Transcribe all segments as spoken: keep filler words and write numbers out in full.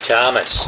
Thomas.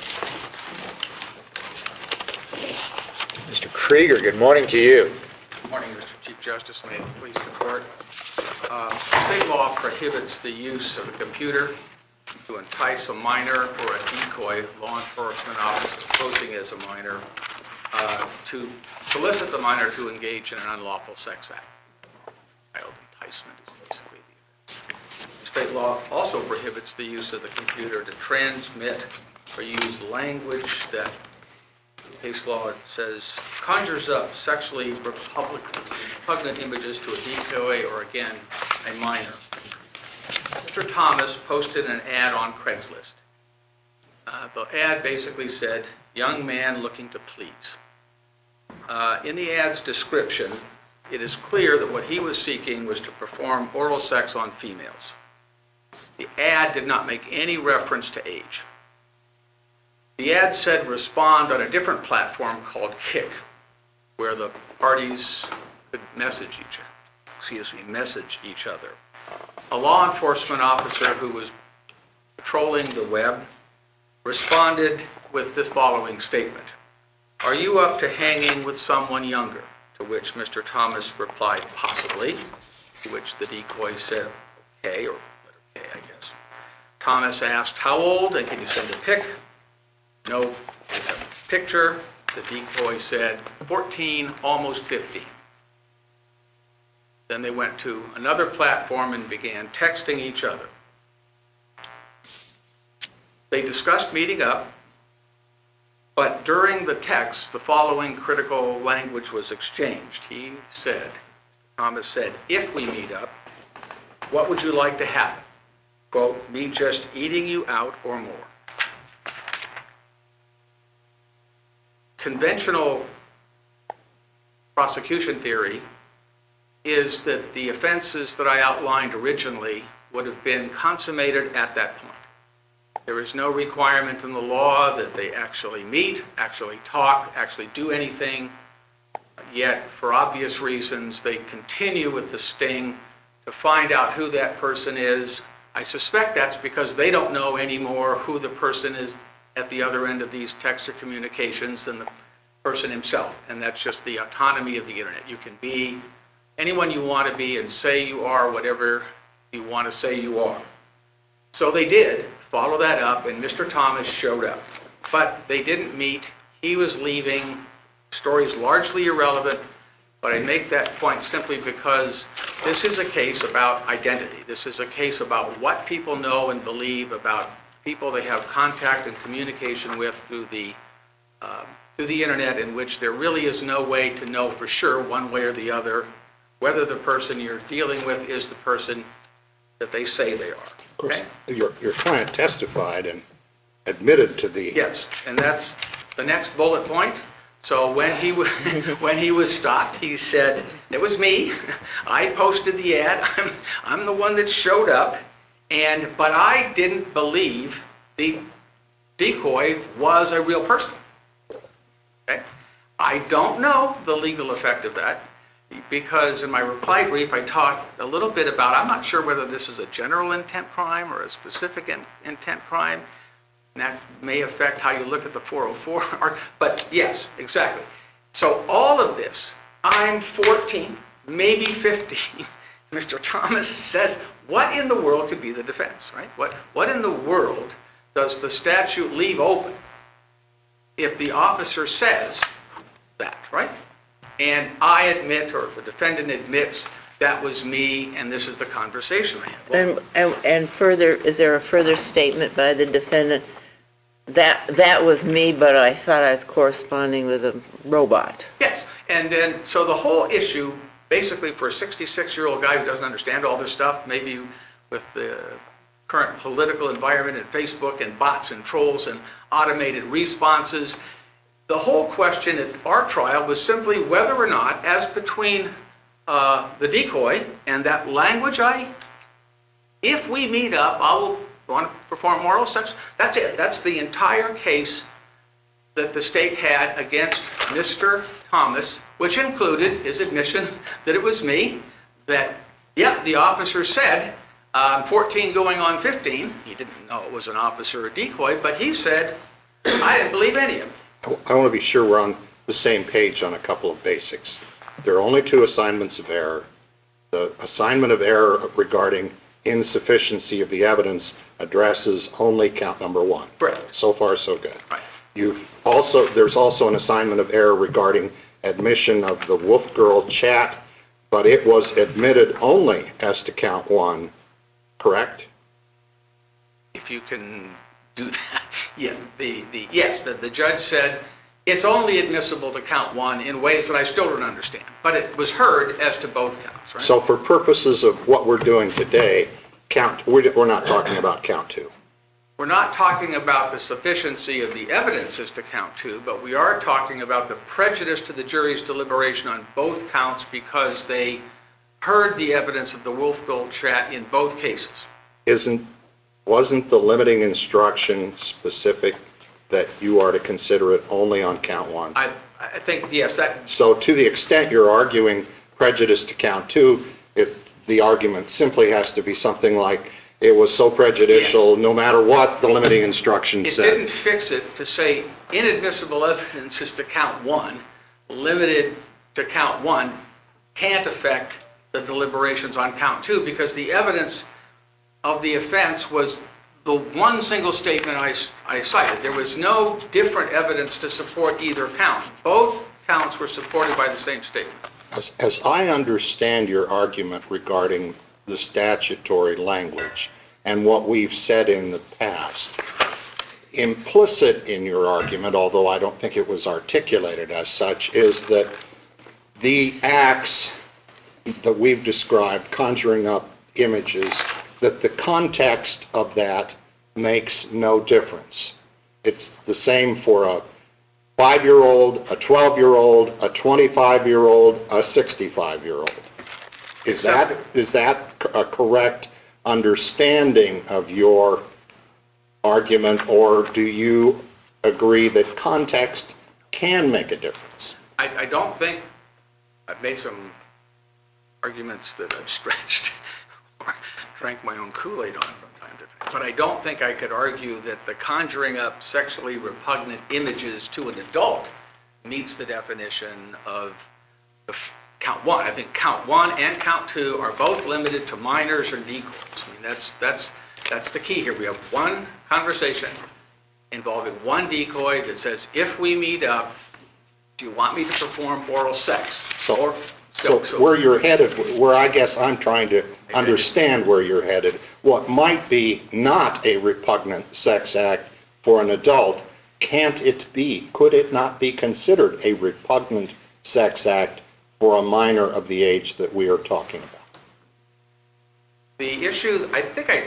Mister Krieger, good morning to you. Good morning, Mister Chief Justice. May it please the court. Uh, state law prohibits the use of a computer to entice a minor or a decoy law enforcement officer posing as a minor uh, to solicit the minor to engage in an unlawful sex act. Child enticement is basically the offense. State law also prohibits the use of the computer to transmit or use language that case law says conjures up sexually repugnant images to a decoy or, again, a minor. Mister Thomas posted an ad on Craigslist. Uh, the ad basically said, "Young man looking to please." Uh, in the ad's description, it is clear that what he was seeking was to perform oral sex on females. The ad did not make any reference to age. The ad said respond on a different platform called Kik, where the parties could message each other, excuse me, message each other. A law enforcement officer who was patrolling the web responded with this following statement: "Are you up to hanging with someone younger?" To which Mister Thomas replied, "Possibly," to which the decoy said, "Okay," or letter K, I guess. Thomas asked, "How old, and can you send a pic?" "No," is a picture. The decoy said, fourteen, almost fifteen. Then they went to another platform and began texting each other. They discussed meeting up, but during the text, the following critical language was exchanged. He said, Thomas said, "If we meet up, what would you like to happen? Quote, me just eating you out or more." Conventional prosecution theory is that the offenses that I outlined originally would have been consummated at that point. There is no requirement in the law that they actually meet, actually talk, actually do anything, yet for obvious reasons they continue with the sting to find out who that person is. I suspect that's because they don't know anymore who the person is at the other end of these text or communications than the person himself, and that's just the autonomy of the internet. You can be anyone you want to be and say you are whatever you want to say you are. So they did follow that up, and Mister Thomas showed up. But they didn't meet. He was leaving. Story's largely irrelevant, but I make that point simply because this is a case about identity. This is a case about what people know and believe about people they have contact and communication with through the uh, through the internet, in which there really is no way to know for sure one way or the other whether the person you're dealing with is the person that they say they are. Of course, okay? your, your client testified and admitted to the... Yes, and that's the next bullet point. So when he, when he was stopped, he said, "It was me. I posted the ad. I'm, I'm the one that showed up. And, but I didn't believe the decoy was a real person." Okay? I don't know the legal effect of that, because in my reply brief I talked a little bit about, I'm not sure whether this is a general intent crime or a specific in, intent crime, and that may affect how you look at the four oh four, or, but yes, exactly. So all of this, I'm fourteen, maybe fifteen, Mister Thomas says, what in the world could be the defense, right? What, what in the world does the statute leave open if the officer says that, right? And I admit, or the defendant admits, that was me, and this is the conversation I had. Well, And, and, and further, is there a further statement by the defendant that that was me, but I thought I was corresponding with a robot? yes, and then, so the whole issue, basically for a sixty-six-year-old guy who doesn't understand all this stuff, maybe with the current political environment and Facebook and bots and trolls and automated responses, the whole question at our trial was simply whether or not, as between uh, the decoy and that language I, if we meet up, I will want to perform oral sex. That's it. That's the entire case that the state had against Mister Thomas, which included his admission that it was me, that, yeah, the officer said, Um, fourteen going on fifteen, he didn't know it was an officer or decoy, but he said, I didn't believe any of them. I want to be sure we're on the same page on a couple of basics. There are only two assignments of error. The assignment of error regarding insufficiency of the evidence addresses only count number one. Correct. So far, so good. Right. You've also, there's also an assignment of error regarding admission of the Wolf Girl chat, but it was admitted only as to count one, correct? If you can do that, yeah, the, the, yes, the, the judge said it's only admissible to count one in ways that I still don't understand, but it was heard as to both counts, right? So for purposes of what we're doing today, count, we're, we're not talking about count two. We're not talking about the sufficiency of the evidence as to count two, but we are talking about the prejudice to the jury's deliberation on both counts because they heard the evidence of the Wolf Girl chat in both cases. Isn't, wasn't the limiting instruction specific that you are to consider it only on count one? I, I think, yes, that, So to the extent you're arguing prejudice to count two, it, the argument simply has to be something like, it was so prejudicial, Yes. no matter what the limiting instruction it said. didn't fix it to say inadmissible evidence is to count one, limited to count one, can't affect the deliberations on count two because the evidence of the offense was the one single statement I, I cited. There was no different evidence to support either count. Both counts were supported by the same statement. As, as I understand your argument regarding the statutory language and what we've said in the past, implicit in your argument, although I don't think it was articulated as such, is that the acts that we've described, conjuring up images, that the context of that makes no difference. It's the same for a five-year-old, a twelve-year-old, a twenty-five-year-old, a sixty-five-year-old. Is that, is that a correct understanding of your argument, or do you agree that context can make a difference? I, I don't think, I've made some arguments that I've stretched or drank my own Kool-Aid on from time to time, but I don't think I could argue that the conjuring up sexually repugnant images to an adult meets the definition of the f- count one. I think count one and count two are both limited to minors or decoys. I mean, that's, that's, that's the key here. We have one conversation involving one decoy that says, if we meet up, do you want me to perform oral sex? So, Or- so where you're headed, where I guess I'm trying to understand where you're headed, what might be not a repugnant sex act for an adult, can't it be, could it not be considered a repugnant sex act for a minor of the age that we are talking about? The issue, I think I,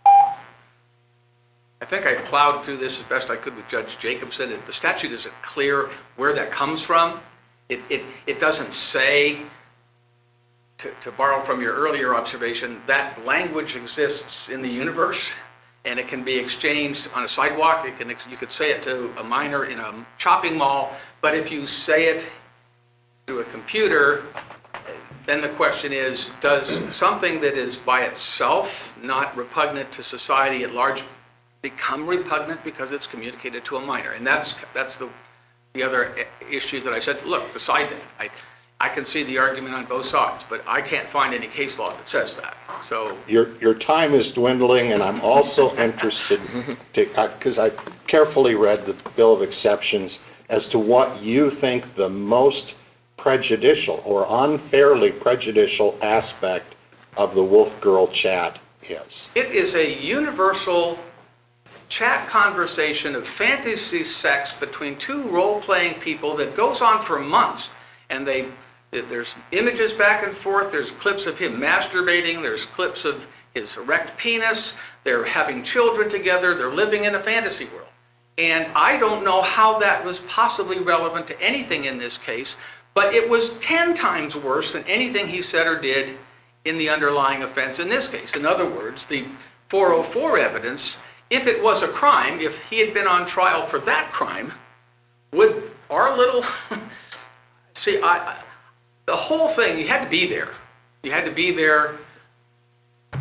I think I plowed through this as best I could with Judge Jacobson. It- The statute isn't clear where that comes from. It, it, it doesn't say, to, to borrow from your earlier observation, that language exists in the universe and it can be exchanged on a sidewalk. It can, you could say it to a minor in a shopping mall, but if you say it to a computer, then the question is, does something that is by itself not repugnant to society at large become repugnant because it's communicated to a minor? And that's, that's the, the other issue that I said, look, decide that. I, I can see the argument on both sides, but I can't find any case law that says that. So Your, your time is dwindling, and I'm also interested to, because I've carefully read the Bill of Exceptions as to what you think the most prejudicial or unfairly prejudicial aspect of the Wolf Girl chat is. it is a universal chat conversation of fantasy sex between two role-playing people that goes on for months. And they, there's images back and forth, there's clips of him masturbating, there's clips of his erect penis, they're having children together, they're living in a fantasy world. And I don't know how that was possibly relevant to anything in this case, but it was ten times worse than anything he said or did in the underlying offense in this case. In other words, the four oh four evidence, if it was a crime, if he had been on trial for that crime, would our little, see, I, I, the whole thing, you had to be there. You had to be there to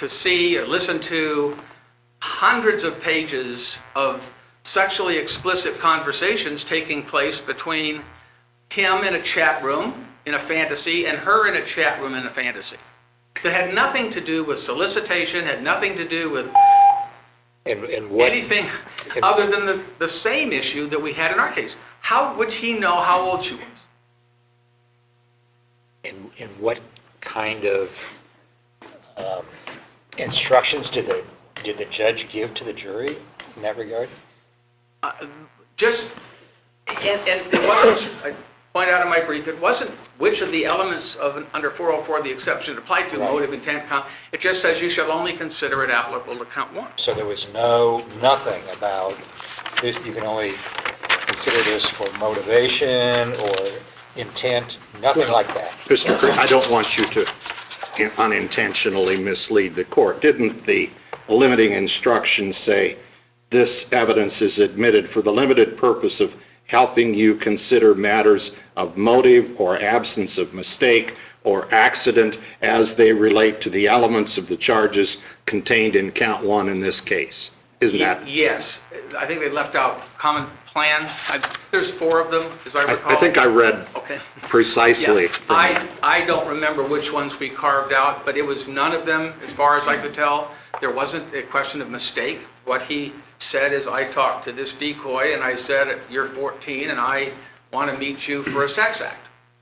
to see or listen to hundreds of pages of sexually explicit conversations taking place between him in a chat room in a fantasy and her in a chat room in a fantasy. That had nothing to do with solicitation, had nothing to do with And, and what? anything and- other than the, the same issue that we had in our case. How would he know how old she was? And, and what kind of um, instructions did the, did the judge give to the jury in that regard? Uh, Just, and, and it wasn't, I point out in my brief, it wasn't which of the elements of, an- under four oh four the exception applied to, Right. motive, intent, count. It just says you shall only consider it applicable to count one. So there was no, nothing about this, you can only consider this for motivation or intent, nothing like that? Mister Cr- I don't want you to in- unintentionally mislead the court. Didn't the limiting instructions say, this evidence is admitted for the limited purpose of helping you consider matters of motive or absence of mistake or accident as they relate to the elements of the charges contained in count one in this case? Isn't that? Yes, I think they left out common plan. I- There's four of them, as I I recall. I think I read Okay. precisely. Yeah, from- I, I don't remember which ones we carved out, but it was none of them, as far as I could tell. There wasn't a question of mistake. What he said is, I talked to this decoy and I said, you're fourteen and I want to meet you for a sex act.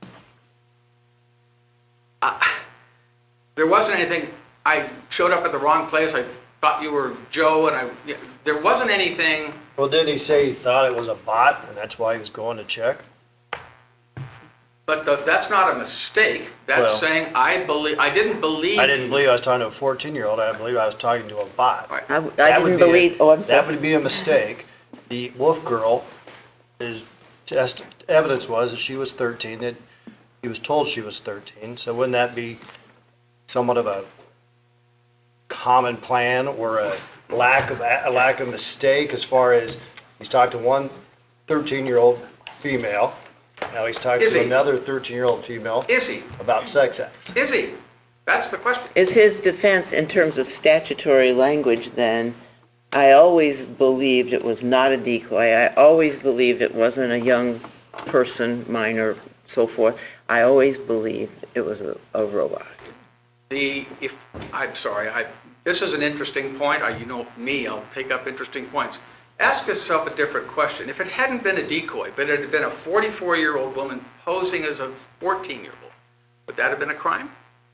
I- There wasn't anything, I showed up at the wrong place, I thought you were Joe, and I, yeah, there wasn't anything. Well, didn't he say he thought it was a bot and that's why he was going to check? But the, that's not a mistake. That's Well- saying I believe, I didn't believe. I didn't you. believe I was talking to a fourteen-year-old, I believe I was talking to a bot. Right. I, I That would didn't be a- believe, oh, I'm That sorry. would be a mistake. The Wolf girl, his test, evidence was that she was thirteen, that he was told she was thirteen, so wouldn't that be somewhat of a common plan or a lack of, a lack of mistake as far as he's talked to one thirteen-year-old female, now he's talking Is to he? another thirteen-year-old female Is he? about sex acts. Is he? That's the question. Is his defense in terms of statutory language then, I always believed it was not a decoy. I always believed it wasn't a young person, minor, so forth. I always believed it was a, a robot. The, if, I'm sorry, I, this is an interesting point. I, you know me, I'll take up interesting points. Ask yourself a different question. If it hadn't been a decoy, but it had been a forty-four-year-old woman posing as a fourteen-year-old, would that have been a crime?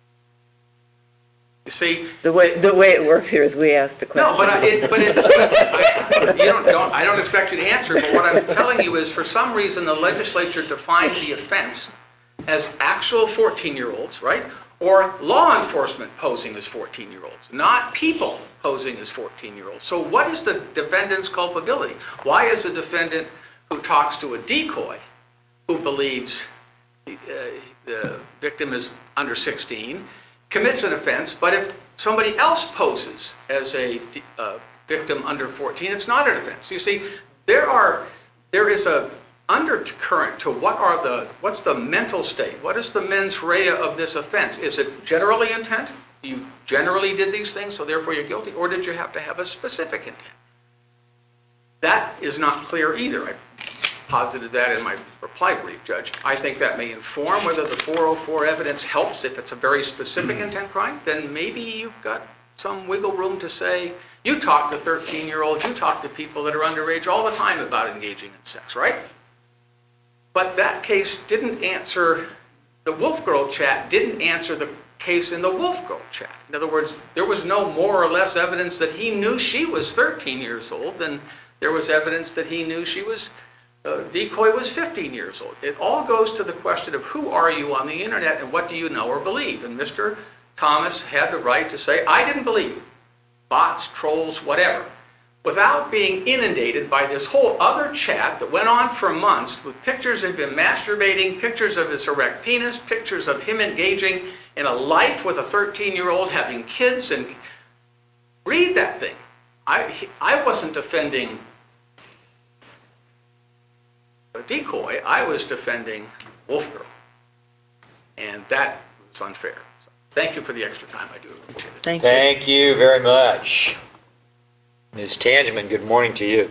You see, The way, the way it works here is we ask the question. no, but I, it, but it, I, you don't, don't, I don't expect you to answer, but what I'm telling you is, for some reason, the legislature defined the offense as actual fourteen-year-olds, right? Or law enforcement posing as fourteen-year-olds, not people posing as fourteen-year-olds. So what is the defendant's culpability? Why is a defendant who talks to a decoy, who believes uh, the victim is under sixteen, commits an offense, but if somebody else poses as a uh, victim under fourteen, it's not an offense. You see, there are, there is a undercurrent to what are the, what's the mental state? What is the mens rea of this offense? Is it generally intent? You generally did these things, so therefore you're guilty, or did you have to have a specific intent? That is not clear either. I posited that in my reply brief, Judge. I think that may inform whether the four oh four evidence helps. If it's a very specific intent crime, then maybe you've got some wiggle room to say, you talk to thirteen-year-olds, you talk to people that are underage all the time about engaging in sex, right? But that case didn't answer, the Wolf Girl chat didn't answer the case in the Wolf Girl chat. In other words, there was no more or less evidence that he knew she was thirteen years old than there was evidence that he knew she was, uh, decoy was fifteen years old. It all goes to the question of who are you on the internet and what do you know or believe? And Mister Thomas had the right to say, I didn't believe it. Bots, trolls, whatever, without being inundated by this whole other chat that went on for months with pictures of him masturbating, pictures of his erect penis, pictures of him engaging in a life with a thirteen-year-old, having kids, and read that thing. I, I wasn't defending a decoy, I was defending Wolf Girl, and that was unfair. So Thank you for the extra time. I do appreciate it. Thank you. Thank you very much. Miz Tangeman, good morning to you.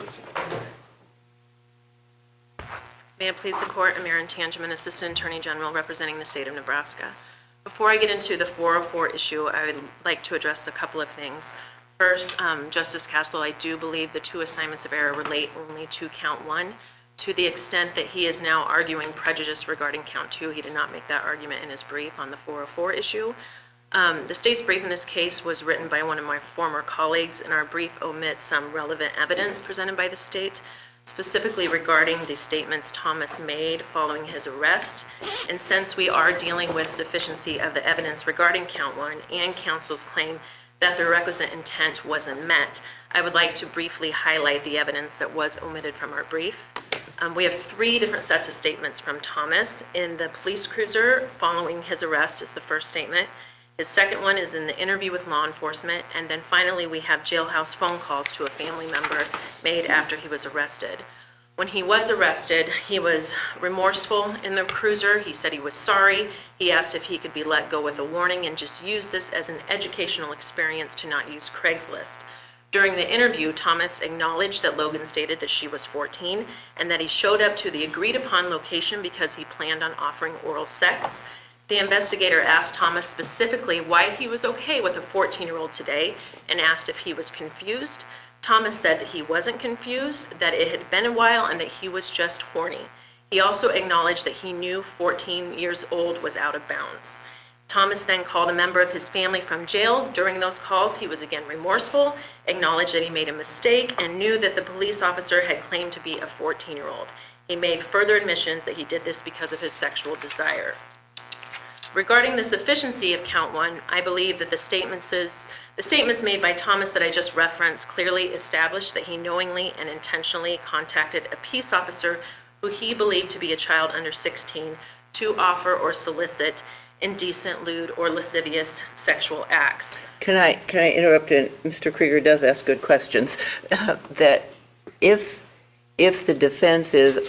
May it please the Court, I'm Erin Tangeman, Assistant Attorney General representing the state of Nebraska. Before I get into the four oh four issue, I would like to address a couple of things. First, um, Justice Castle, I do believe the two assignments of error relate only to count one. To the extent that he is now arguing prejudice regarding count two, he did not make that argument in his brief on the four oh four issue. Um, the state's brief in this case was written by one of my former colleagues, and our brief omits some relevant evidence presented by the state, specifically regarding the statements Thomas made following his arrest. And since we are dealing with sufficiency of the evidence regarding count one and counsel's claim that the requisite intent wasn't met, I would like to briefly highlight the evidence that was omitted from our brief. Um, we have three different sets of statements from Thomas. In the police cruiser following his arrest is the first statement. His second one is in the interview with law enforcement. And then finally, we have jailhouse phone calls to a family member made after he was arrested. When he was arrested, he was remorseful in the cruiser. He said he was sorry. He asked if he could be let go with a warning and just use this as an educational experience to not use Craigslist. During the interview, Thomas acknowledged that Logan stated that she was fourteen and that he showed up to the agreed upon location because he planned on offering oral sex. The investigator asked Thomas specifically why he was okay with a fourteen-year-old today and asked if he was confused. Thomas said that he wasn't confused, that it had been a while, and that he was just horny. He also acknowledged that he knew fourteen years old was out of bounds. Thomas then called a member of his family from jail. During those calls, he was again remorseful, acknowledged that he made a mistake, and knew that the police officer had claimed to be a fourteen-year-old. He made further admissions that he did this because of his sexual desire. Regarding the sufficiency of count one, I believe that the statements, is, the statements made by Thomas that I just referenced clearly established that he knowingly and intentionally contacted a peace officer who he believed to be a child under sixteen to offer or solicit indecent, lewd, or lascivious sexual acts. Can I, can I interrupt? And Mister Krieger does ask good questions. Uh, that if, if the defense is,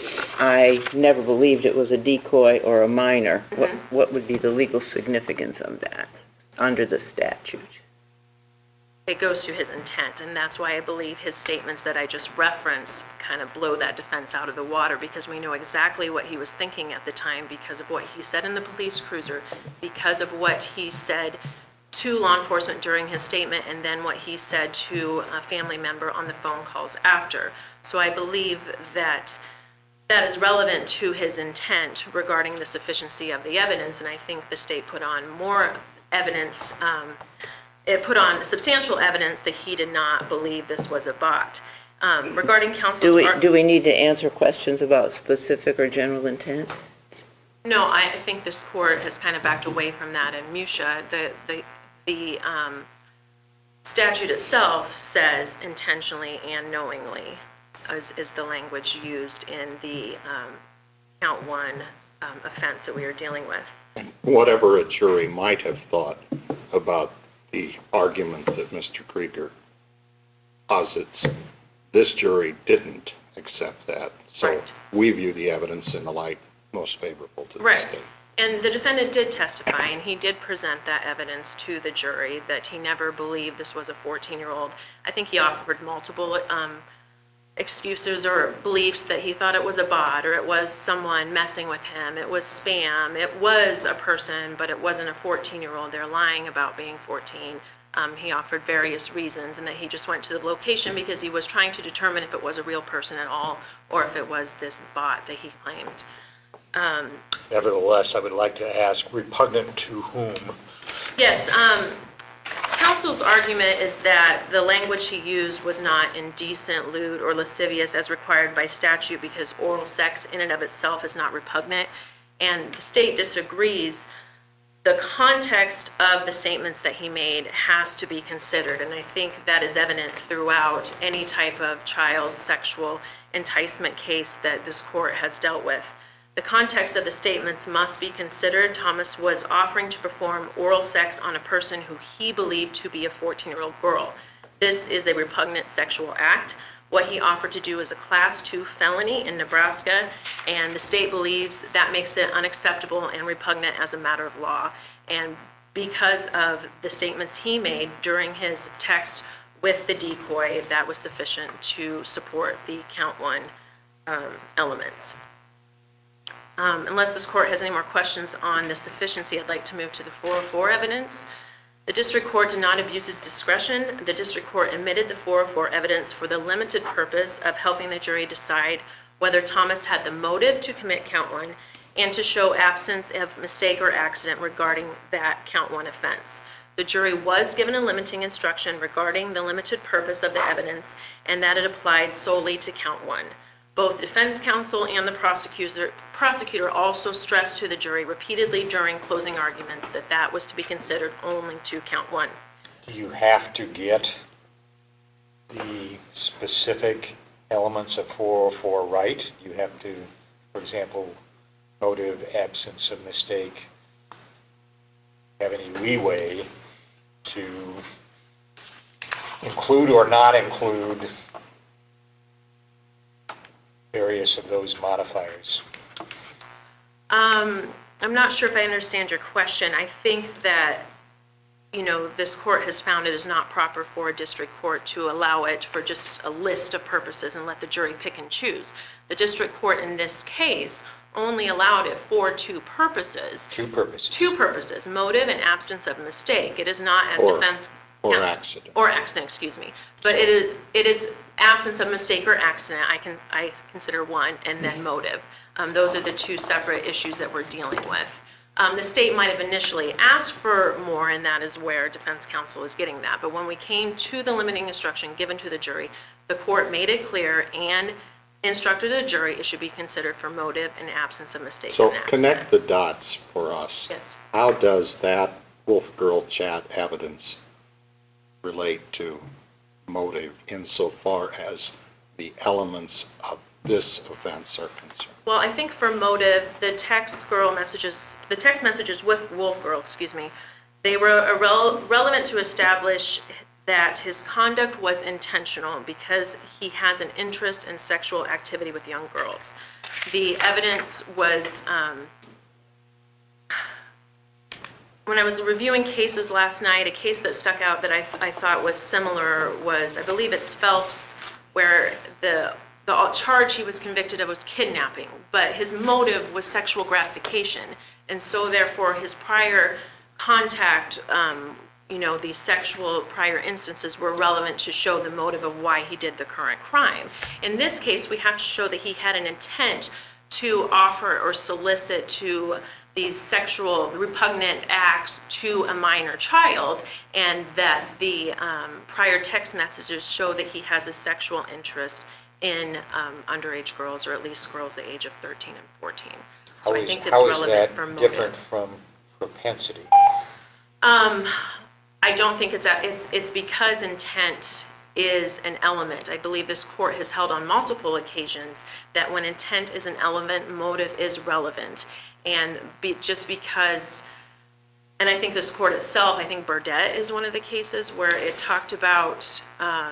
I never believed it was a decoy or a minor, Mm-hmm. what, what would be the legal significance of that under the statute? It goes to his intent, and that's why I believe his statements that I just referenced kind of blow that defense out of the water, because we know exactly what he was thinking at the time because of what he said in the police cruiser, because of what he said to law enforcement during his statement, and then what he said to a family member on the phone calls after. So I believe that that is relevant to his intent regarding the sufficiency of the evidence, and I think the state put on more evidence. Um, It put on substantial evidence that he did not believe this was a bot. Um, regarding counsel's Do we, ar- do we need to answer questions about specific or general intent? No, I, I think this court has kind of backed away from that in Musha. The, the, the um, statute itself says intentionally and knowingly is, is the language used in the um, count one um, offense that we are dealing with. Whatever a jury might have thought about the argument that Mister Krieger posits, this jury didn't accept that. So Right. we view the evidence in the light most favorable to the Right. state. And the defendant did testify, and he did present that evidence to the jury, that he never believed this was a fourteen-year-old. I think he offered multiple um, excuses or beliefs that he thought it was a bot, or it was someone messing with him, it was spam, it was a person, but it wasn't a fourteen-year-old. They're lying about being fourteen. Um, he offered various reasons, and that he just went to the location because he was trying to determine if it was a real person at all, or if it was this bot that he claimed. Um, Nevertheless, I would like to ask, repugnant to whom? Yes, um, counsel's argument is that the language he used was not indecent, lewd, or lascivious as required by statute because oral sex in and of itself is not repugnant, and the state disagrees. The context of the statements that he made has to be considered, and I think that is evident throughout any type of child sexual enticement case that this court has dealt with. The context of the statements must be considered. Thomas was offering to perform oral sex on a person who he believed to be a fourteen-year-old girl. This is a repugnant sexual act. What he offered to do is a class two felony in Nebraska, and the state believes that makes it unacceptable and repugnant as a matter of law. And because of the statements he made during his text with the decoy, that was sufficient to support the count one um, elements. Um, Unless this court has any more questions on the sufficiency, I'd like to move to the four oh four evidence. The district court did not abuse its discretion. The district court admitted the four oh four evidence for the limited purpose of helping the jury decide whether Thomas had the motive to commit count one and to show absence of mistake or accident regarding that count one offense. The jury was given a limiting instruction regarding the limited purpose of the evidence and that it applied solely to count one. Both defense counsel and the prosecutor, prosecutor also stressed to the jury repeatedly during closing arguments that that was to be considered only to count one. Do you have to get the specific elements of four oh four right? You have to, for example, motive, absence of mistake, have any leeway to include or not include various of those modifiers? Um, I'm not sure if I understand your question. I think that, you know, this court has found it is not proper for a district court to allow it for just a list of purposes and let the jury pick and choose. The district court in this case only allowed it for two purposes. Two purposes. Two purposes, motive and absence of mistake. It is not as Or- defense. or yeah, accident. Or accident, excuse me. But it is, it is absence of mistake or accident, I can, I consider one, and then motive. Um, those are the two separate issues that we're dealing with. Um, the state might have initially asked for more, and that is where defense counsel is getting that. But when we came to the limiting instruction given to the jury, the court made it clear and instructed the jury it should be considered for motive and absence of mistake So and accident. connect the dots for us. Yes. How does that Wolf Girl chat evidence relate to motive insofar as the elements of this offense are concerned? Well, I think for motive, the text girl messages, the text messages with Wolf Girl, excuse me, they were irrel- relevant to establish that his conduct was intentional because he has an interest in sexual activity with young girls. The evidence was, um, when I was reviewing cases last night, a case that stuck out that I, I thought was similar was, I believe it's Phelps, where the the charge he was convicted of was kidnapping, but his motive was sexual gratification. And so therefore his prior contact, um, you know, these sexual prior instances were relevant to show the motive of why he did the current crime. In this case, we have to show that he had an intent to offer or solicit to these sexual repugnant acts to a minor child, and that the um, prior text messages show that he has a sexual interest in um, underage girls, or at least girls the age of thirteen and fourteen. So How I is- think it's how is relevant that for motive. different from propensity? Um, I don't think it's that, it's, it's because intent is an element. I believe this court has held on multiple occasions that when intent is an element, motive is relevant. And be, just because, and I think this court itself, I think Burdett is one of the cases where it talked about um,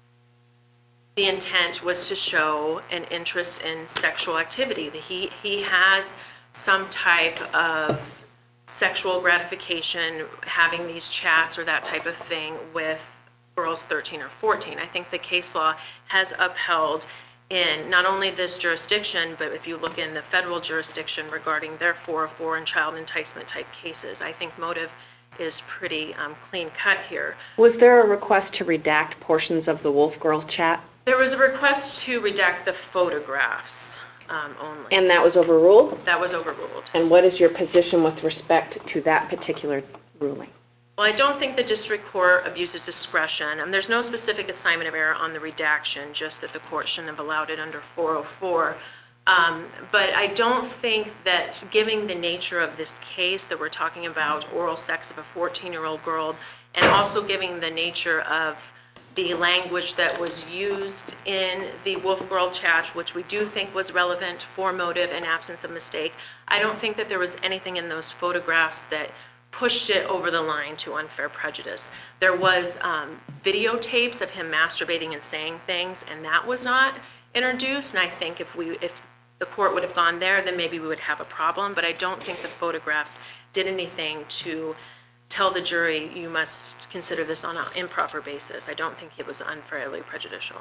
the intent was to show an interest in sexual activity, that he, he has some type of sexual gratification having these chats or that type of thing with girls thirteen or fourteen. I think the case law has upheld in not only this jurisdiction, but if you look in the federal jurisdiction regarding their four oh four and child enticement type cases, I think motive is pretty um, clean cut here. Was there a request to redact portions of the Wolf Girl chat? There was a request to redact the photographs um, only. And that was overruled? That was overruled. And what is your position with respect to that particular ruling? Well, I don't think the district court abuses discretion, and there's no specific assignment of error on the redaction, just that the court shouldn't have allowed it under four oh four. Um, but I don't think that, given the nature of this case, that we're talking about oral sex of a fourteen-year-old girl, and also giving the nature of the language that was used in the Wolf Girl chat, which we do think was relevant for motive and absence of mistake, I don't think that there was anything in those photographs that pushed it over the line to unfair prejudice. There was um, videotapes of him masturbating and saying things, and that was not introduced. And I think if we, if the court would have gone there, then maybe we would have a problem. But I don't think the photographs did anything to tell the jury, you must consider this on an improper basis. I don't think it was unfairly prejudicial.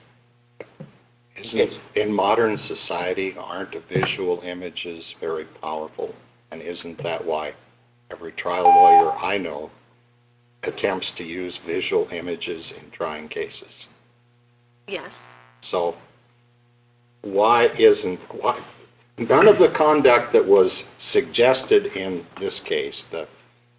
Isn't it, in modern society, aren't visual images very powerful? And isn't that why every trial lawyer I know attempts to use visual images in trying cases? Yes. So why isn't, why, none of the conduct that was suggested in this case, the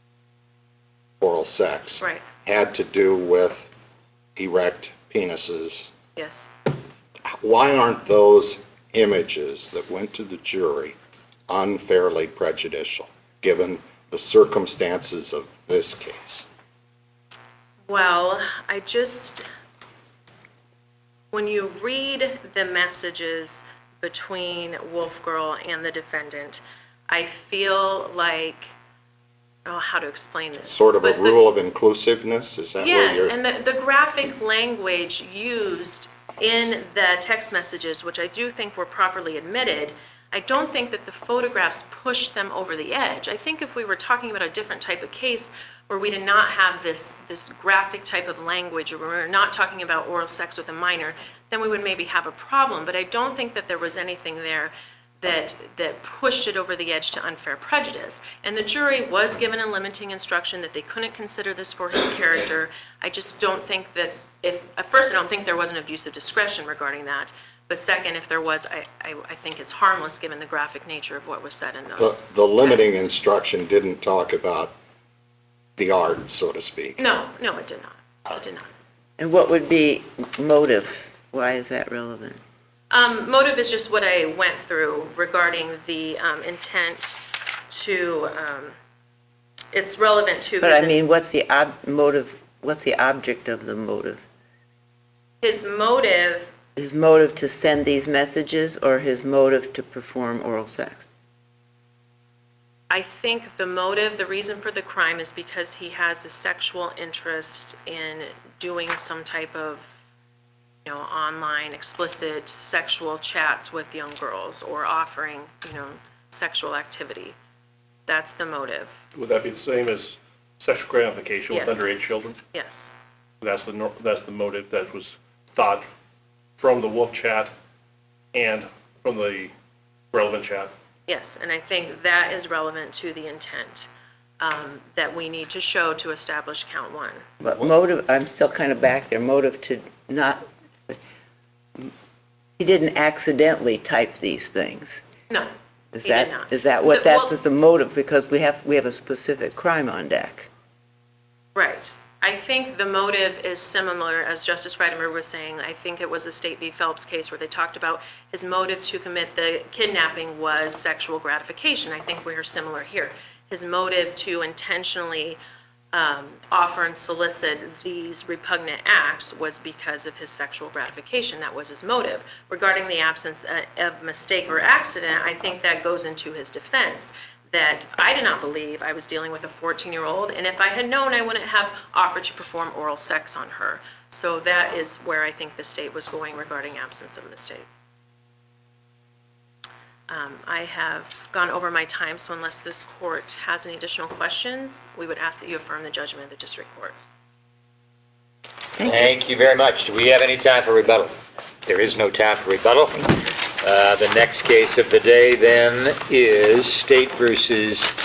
oral sex, Right. had to do with erect penises. Yes. Why aren't those images that went to the jury unfairly prejudicial, given the circumstances of this case? Well, I just, when you read the messages between Wolf Girl and the defendant, I feel like, oh, how to explain this? Sort of a But the- rule of inclusiveness, is that where Yes, you're? and the, the graphic language used in the text messages, which I do think were properly admitted, I don't think that the photographs pushed them over the edge. I think if we were talking about a different type of case where we did not have this, this graphic type of language, or we were not talking about oral sex with a minor, then we would maybe have a problem. But I don't think that there was anything there that, that pushed it over the edge to unfair prejudice. And the jury was given a limiting instruction that they couldn't consider this for his character. I just don't think that if, at first, I don't think there was an abuse of discretion regarding that. But second, if there was, I, I, I think it's harmless given the graphic nature of what was said in those. The, the limiting texts. instruction didn't talk about the art, so to speak. No, no, it did not. It did not. And what would be motive? Why is that relevant? Um, motive is just what I went through regarding the um, intent to, um, it's relevant to. But I his- mean, what's the ob, motive, what's the object of the motive? His motive, His motive to send these messages or his motive to perform oral sex? I think the motive, the reason for the crime is because he has a sexual interest in doing some type of, you know, online explicit sexual chats with young girls or offering, you know, sexual activity. That's the motive. Would that be the same as sexual gratification with Yes. underage children? Yes. That's the, nor- that's the motive that was thought from the wolf chat and from the relevant chat. Yes, and I think that is relevant to the intent um, that we need to show to establish count one. But motive, I'm still kind of back there, motive to not, he didn't accidentally type these things. No, Is he did that, not. is that what, The- well- that is a motive? Because we have, we have a specific crime on deck. Right. I think the motive is similar, as Justice Frydenberg was saying. I think it was a State v. Phelps case where they talked about his motive to commit the kidnapping was sexual gratification. I think we are similar here. His motive to intentionally um, offer and solicit these repugnant acts was because of his sexual gratification. That was his motive. Regarding the absence uh, of mistake or accident, I think that goes into his defense, that I did not believe I was dealing with a fourteen-year-old, and if I had known, I wouldn't have offered to perform oral sex on her. So that is where I think the state was going regarding absence of mistake. Um, I have gone over my time, so unless this court has any additional questions, we would ask that you affirm the judgment of the district court. Thank you very much. Do we have any time for rebuttal? There is no time for rebuttal. Uh, The next case of the day then is State versus